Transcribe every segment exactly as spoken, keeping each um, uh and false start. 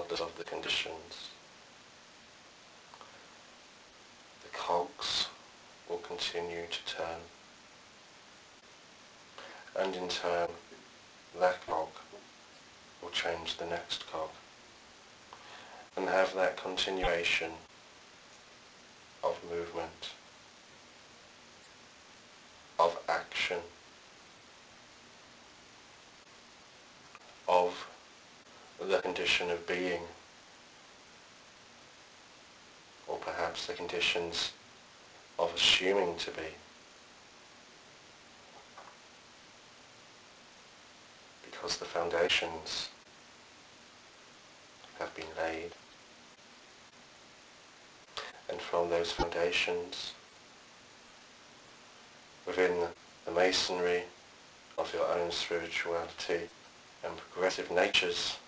regardless of the conditions. The cogs will continue to turn, and in turn that cog will change the next cog, and have that continuation of movement, of action, of the condition of being, or perhaps the conditions of assuming to be. Because the foundations have been laid, and from those foundations, within the masonry of your own spirituality and progressive natures,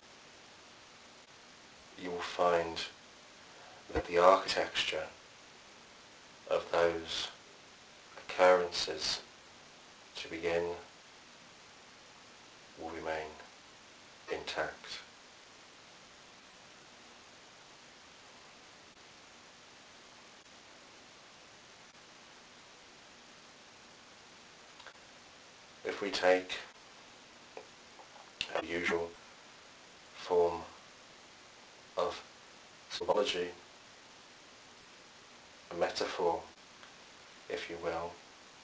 you will find that the architecture of those occurrences to begin will remain intact. If we take a usual form of symbology, a metaphor, if you will,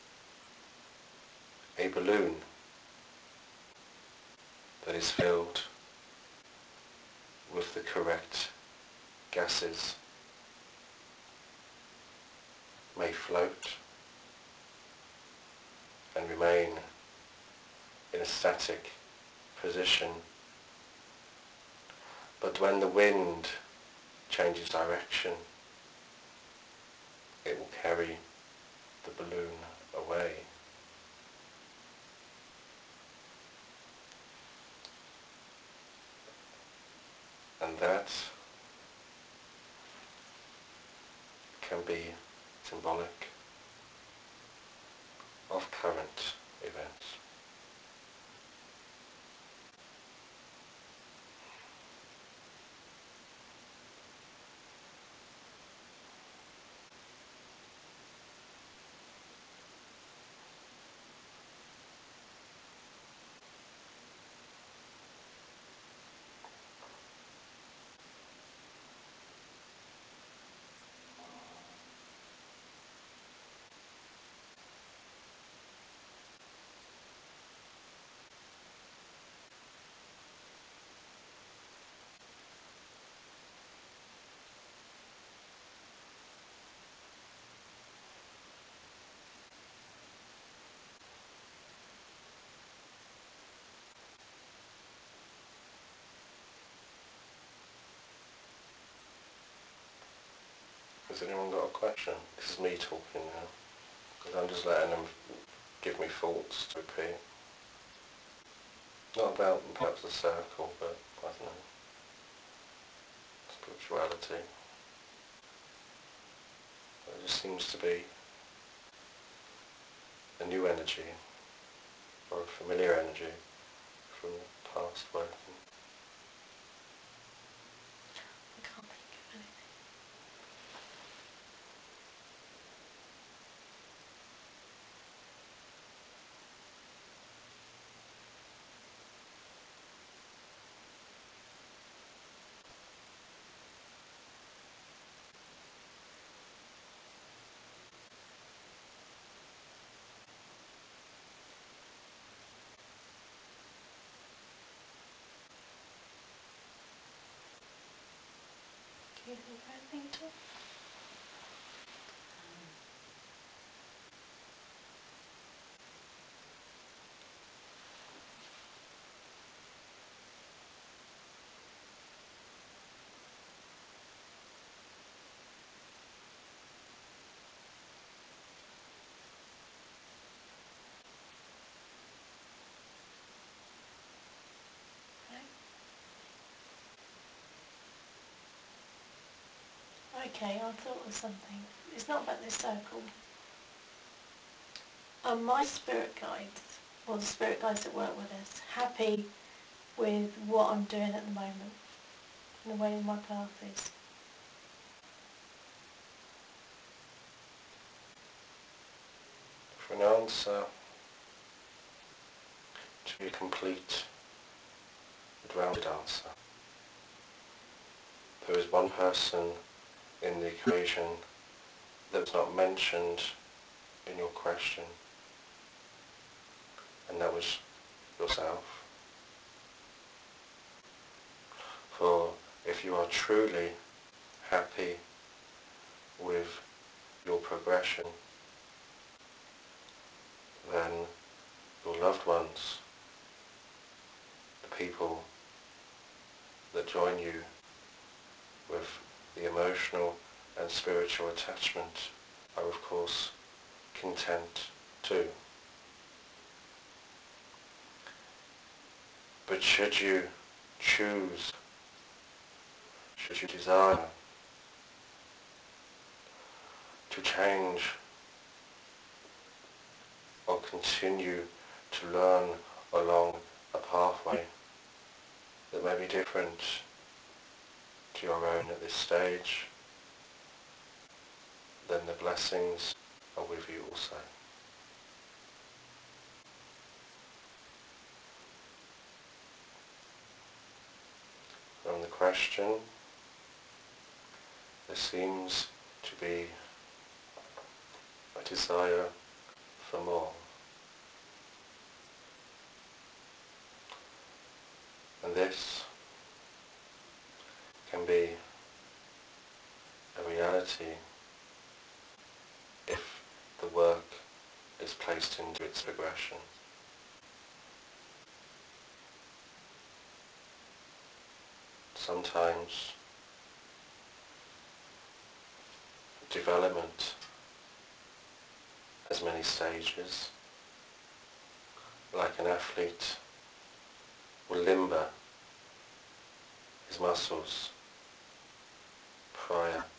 a balloon that is filled with the correct gases may float and remain in a static position, but when the wind changes direction, it will carry the balloon away. And that can be symbolic of current events. Has anyone got a question? This is me talking now, because I'm just letting them give me thoughts to repeat. Not about perhaps the circle, but I don't know, spirituality. There just seems to be a new energy, or a familiar energy from the past working. I can't think of anything. Do you think of anything at all? Okay, I thought of something. It's not about this circle. Are my spirit guides, or the spirit guides that work with us, happy with what I'm doing at the moment? and the way my path is. For an answer to be a complete and rounded answer, there is one person in the equation that was not mentioned in your question, and that was yourself. For if you are truly happy with your progression, then your loved ones, the people that join you with the emotional and spiritual attachment, are of course content too. But should you choose, should you desire to change or continue to learn along a pathway that may be different to your own at this stage, then the blessings are with you also. On the question, there seems to be a desire for more. And this can be a reality if the work is placed into its progression. Sometimes development has many stages. Like an athlete will limber his muscles prior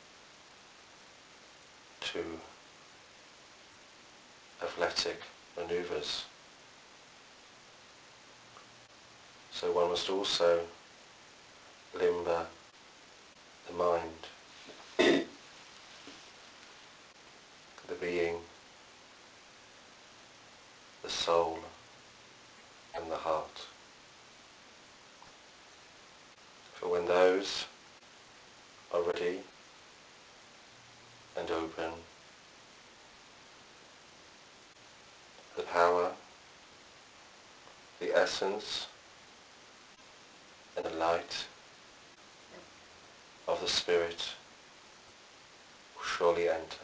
to athletic maneuvers. So one must also limber the mind, the being, the soul, and the heart. For when those are ready and open, the power, the essence, and the light of the Spirit will surely enter.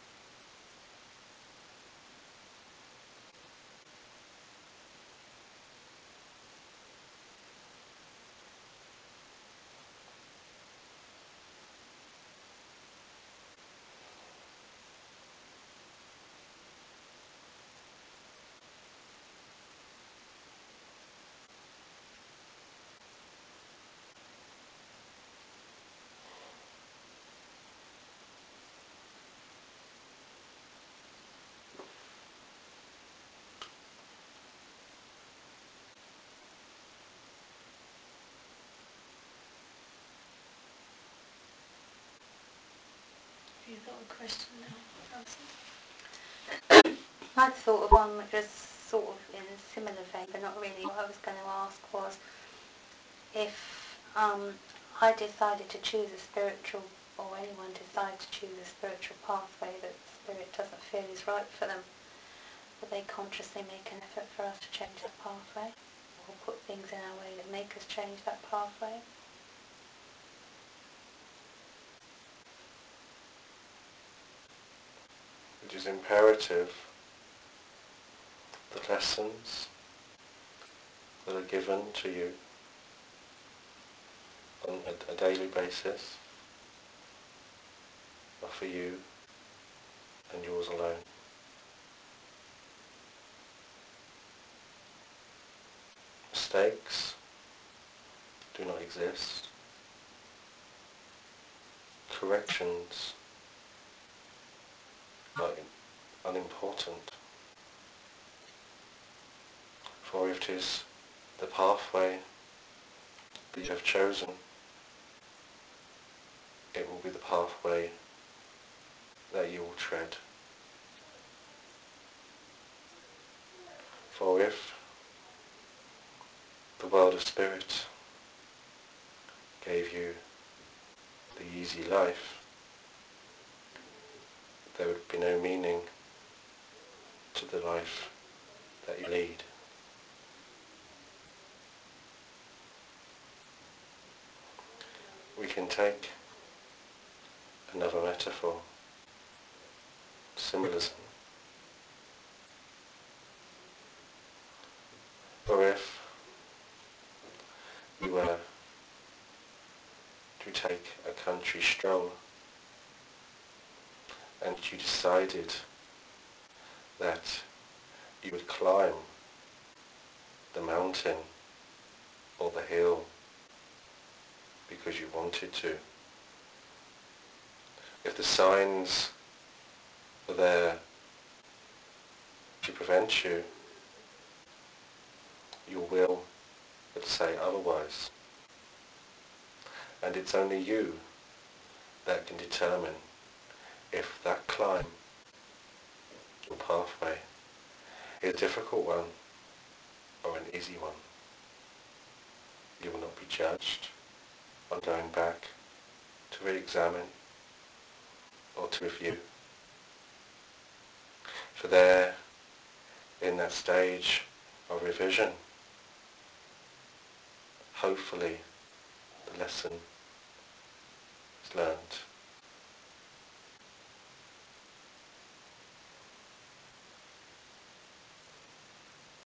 Have you got a question now, Alison? I'd thought of one which was sort of in a similar vein, but not really. What I was going to ask was if um, I decided to choose a spiritual, or anyone decides to choose a spiritual pathway that the Spirit doesn't feel is right for them, would they consciously make an effort for us to change that pathway? Or put things in our way that make us change that pathway? It is imperative that lessons that are given to you on a, a daily basis are for you and yours alone. Mistakes do not exist. Corrections are unimportant. For if it is the pathway that you have chosen it will be the pathway that you will tread. For if the world of spirit gave you the easy life, there would be no meaning to the life that you lead. We can take another metaphor, symbolism. For if you were to take a country stroll and you decided that you would climb the mountain or the hill because you wanted to, if the signs were there to prevent you, your will would say otherwise. And it's only you that can determine if that climb or pathway is a difficult one or an easy one. You will not be judged on going back to re-examine or to review. For there, in that stage of revision, hopefully the lesson is learned.